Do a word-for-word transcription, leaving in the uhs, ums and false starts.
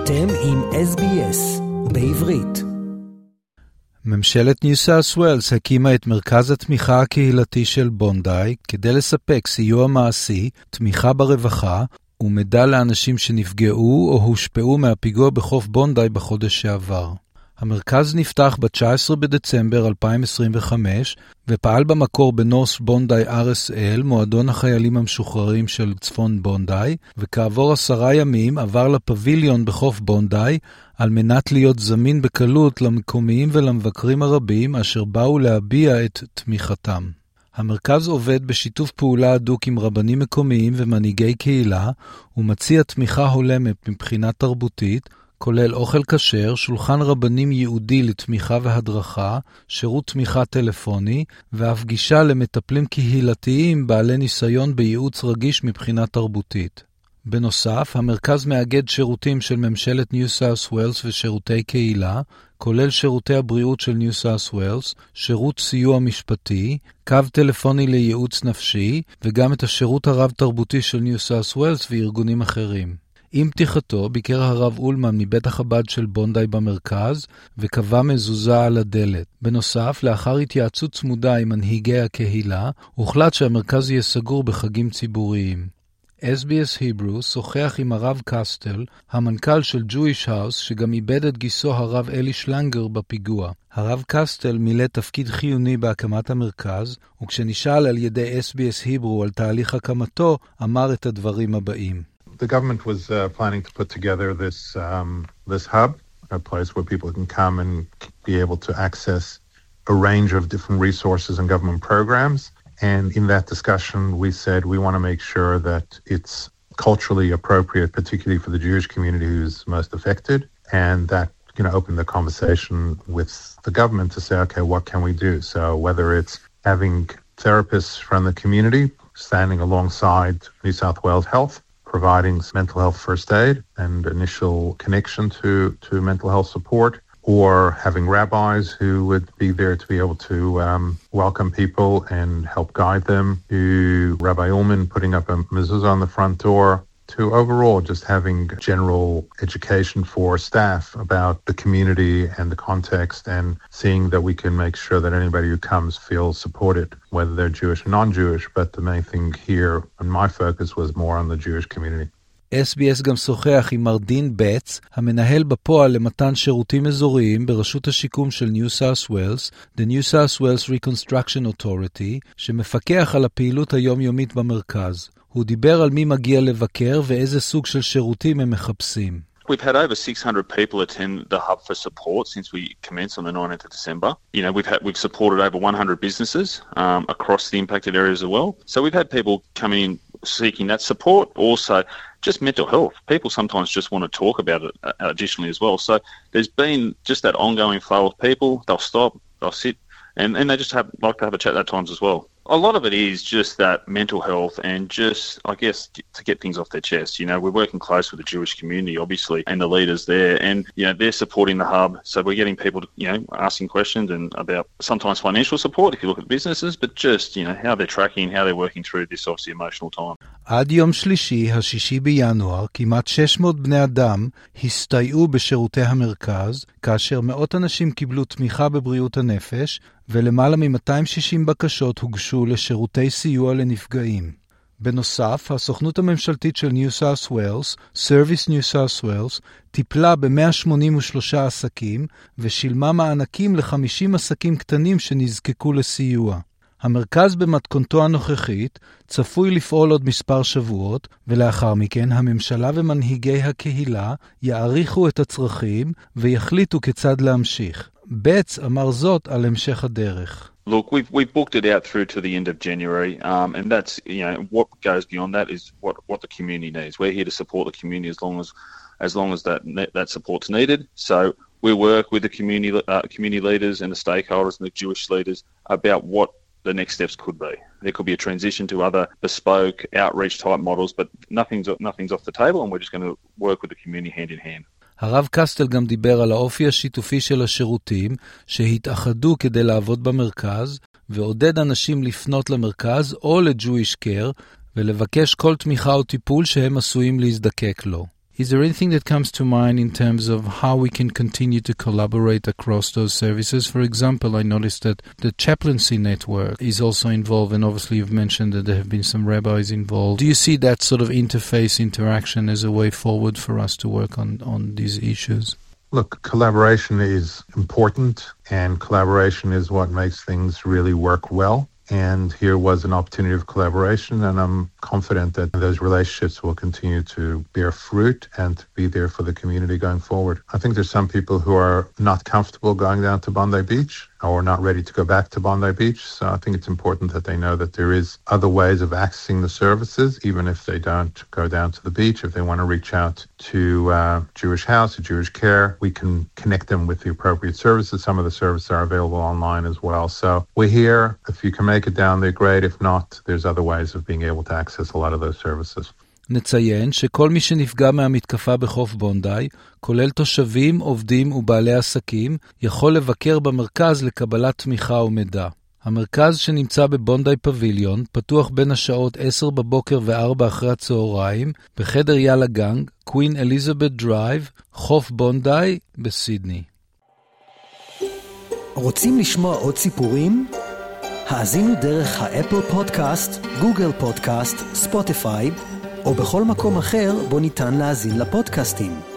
אתם עם אס בי אס בעברית. ממשלת ניו סאות' ווילס הקימה את מרכז התמיכה הקהילתי של בונדי כדי לספק סיוע מעשי, תמיכה ברווחה ומידע לאנשים שנפגעו או הושפעו מהפיגוע בחוף בונדי בחודש שעבר. המרכז נפתח ב-תשעה עשר בדצמבר אלפיים עשרים וחמש ופעל במקור בנורס בונדי אר אס אל, מועדון החיילים המשוחררים של צפון בונדי, וכעבור עשרה ימים עבר לפביליון בחוף בונדי על מנת להיות זמין בקלות למקומיים ולמבקרים הרבים אשר באו להביע את תמיכתם. המרכז עובד בשיתוף פעולה הדוק עם רבנים מקומיים ומנהיגי קהילה ומציע תמיכה הולמת מבחינה תרבותית, כולל אוכל כשר, שולחן רבנים ייעודי לתמיכה והדרכה, שירות תמיכה טלפוני, ואף גישה למטפלים קהילתיים בעלי ניסיון בייעוץ רגיש מבחינה תרבותית. בנוסף, המרכז מאגד שירותים של ממשלת ניו סאות' ווילס ושירותי קהילה, כולל שירותי הבריאות של ניו סאות' ווילס, שירות סיוע משפטי, קו טלפוני לייעוץ נפשי, וגם את השירות הרב-תרבותי של ניו סאות' ווילס וארגונים אחרים. עם פתיחתו ביקר הרב אולמן מבית החב"ד של בונדי במרכז וקבע מזוזה על הדלת. בנוסף, לאחר התייעצות צמודה עם מנהיגי הקהילה, הוחלט שהמרכז יהיה סגור בחגים ציבוריים. אס בי אס היברו שוחח עם הרב קסטל, המנכ"ל של Jewish House, שגם איבד את גיסו הרב אלי שלנגר בפיגוע. הרב קסטל מילא תפקיד חיוני בהקמת המרכז, וכשנשאל על ידי אס בי אס היברו על תהליך הקמתו, אמר את הדברים הבאים. The government was uh, planning to put together this um, this hub, a place where people can come and be able to access a range of different resources and government programs. And in that discussion, we said we want to make sure that it's culturally appropriate, particularly for the Jewish community who's most affected, and that, you know, open the conversation with the government to say, okay, what can we do? So whether it's having therapists from the community standing alongside New South Wales Health, providing mental health first aid and initial connection to, to mental health support, or having rabbis who would be there to be able to um, welcome people and help guide them, to Rabbi Ullman putting up a mezuzah on the front door, to overall just having general education for staff about the community and the context and seeing that we can make sure that anybody who comes feels supported, whether they're Jewish or non-Jewish, but the main thing here, and my focus was more on the Jewish community. אס בי אס גם שוחח עם מר דין בץ, המנהל בפועל למתן שירותים אזוריים ברשות השיקום של ניו סאות' ווילס, The New South Wales Reconstruction Authority, שמפקח על הפעילות היומיומית במרכז. הוא דיבר על מי מגיע לבקר ואיזה סוג של שירותים הם מחפשים. We've had over six hundred people attend the hub for support since we commenced on the nineteenth of December. You know, we've had we've supported over one hundred businesses um, across the impacted areas as well. So we've had people coming in seeking that support. Also, just mental health. People sometimes just want to talk about it additionally as well. So there's been just that ongoing flow of people. They'll stop, they'll sit, and, and they just have like to have a chat at times as well. A lot of it is just that mental health and just, I guess, to get things off their chest. You know, we're working close with the Jewish community, obviously, and the leaders there. And, you know, they're supporting the hub. So we're getting people, to, you know, asking questions and about sometimes financial support, if you look at businesses, but just, you know, how they're tracking, how they're working through this obviously emotional time. עד יום שלישי, השישי בינואר, כמעט שש מאות בני אדם הסתייעו בשירותי המרכז, כאשר מאות אנשים קיבלו תמיכה בבריאות הנפש, ולמעלה מ-מאתיים ושישים בקשות הוגשו לשירותי סיוע לנפגעים. בנוסף, הסוכנות הממשלתית של ניו סאות' ווילס, Service New South Wales, טיפלה ב-מאה שמונים ושלושה עסקים, ושילמה מענקים ל-חמישים עסקים קטנים שנזקקו לסיוע. המרכז במתכונתו הנוכחית צפוי לפעול עוד מספר שבועות, ולאחר מכן הממשלה ומנהיגי הקהילה יעריכו את הצרכים ויחליטו כיצד להמשיך. בץ אמר זאת על המשך הדרך. Look, we've we've booked it out through to the end of January, um, and that's, you know, what goes beyond that is what what the community needs. We're here to support the community as long as as long as that that support's needed. So we work with the community uh, community leaders and the stakeholders and the Jewish leaders about what the next steps could be. There could be a transition to other bespoke outreach type models, but nothing's nothing's off the table, and we're just going to work with the community hand in hand. הרב קסטל גם דיבר על האופי השיתופי של השירותים שהתאחדו כדי לעבוד במרכז, ועודד אנשים לפנות למרכז או ל-Jewish Care ולבקש כל תמיכה או טיפול שהם עשויים להזדקק לו. Is there anything that comes to mind in terms of how we can continue to collaborate across those services? For example, I noticed that the chaplaincy network is also involved, and obviously you've mentioned that there have been some rabbis involved. Do you see that sort of interface interaction as a way forward for us to work on, on these issues? Look, collaboration is important, and collaboration is what makes things really work well. And here was an opportunity of collaboration, and I'm confident that those relationships will continue to bear fruit and to be there for the community going forward. I think there's some people who are not comfortable going down to Bondi Beach or not ready to go back to Bondi Beach. So I think it's important that they know that there is other ways of accessing the services, even if they don't go down to the beach. If they want to reach out to uh, Jewish House or Jewish Care, we can connect them with the appropriate services. Some of the services are available online as well. So we're here. If you can make it down there, great. If not, there's other ways of being able to access a lot of those services. נציין שכל מי שנפגע מהמתקפה בחוף בונדי, כולל תושבים, עובדים ובעלי עסקים, יכול לבקר במרכז לקבלת תמיכה ומידע. המרכז שנמצא בבונדי פביליון פתוח בין השעות עשר בבוקר ו-ארבע אחרי הצהריים בחדר יאלה גנג, קווין אליזבת דרייב, חוף בונדי בסידני. רוצים לשמוע עוד סיפורים? האזינו דרך האפל פודקאסט, גוגל פודקאסט, ספוטיפיי, או בכל מקום אחר בו ניתן להאזין לפודקאסטים.